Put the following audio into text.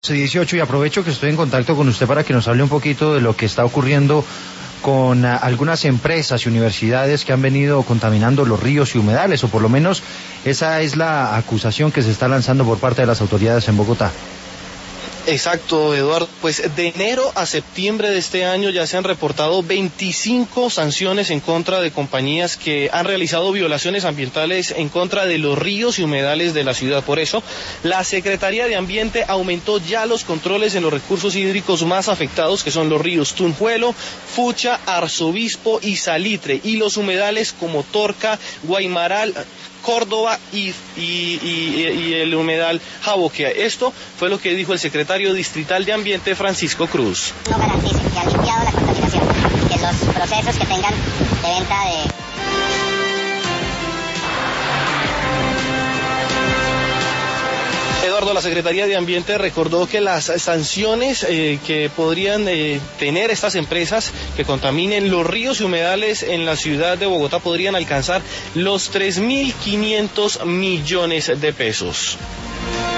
18 y aprovecho que estoy en contacto con usted para que nos hable un poquito de lo que está ocurriendo con algunas empresas y universidades que han venido contaminando los ríos y humedales, o por lo menos esa es la acusación que se está lanzando por parte de las autoridades en Bogotá. Exacto, Eduardo. Pues de enero a septiembre de este año ya se han reportado 25 sanciones en contra de compañías que han realizado violaciones ambientales en contra de los ríos y humedales de la ciudad. Por eso, la Secretaría de Ambiente aumentó ya los controles en los recursos hídricos más afectados, que son los ríos Tunjuelo, Fucha, Arzobispo y Salitre, y los humedales como Torca, Guaymaral, Córdoba y el humedal Jaboquia. Esto fue lo que dijo el secretario distrital de Ambiente, Francisco Cruz. No garanticen que han limpiado la contaminación, que los procesos que tengan de venta de... Eduardo, la Secretaría de Ambiente recordó que las sanciones que podrían tener estas empresas que contaminen los ríos y humedales en la ciudad de Bogotá podrían alcanzar los 3.500 millones de pesos.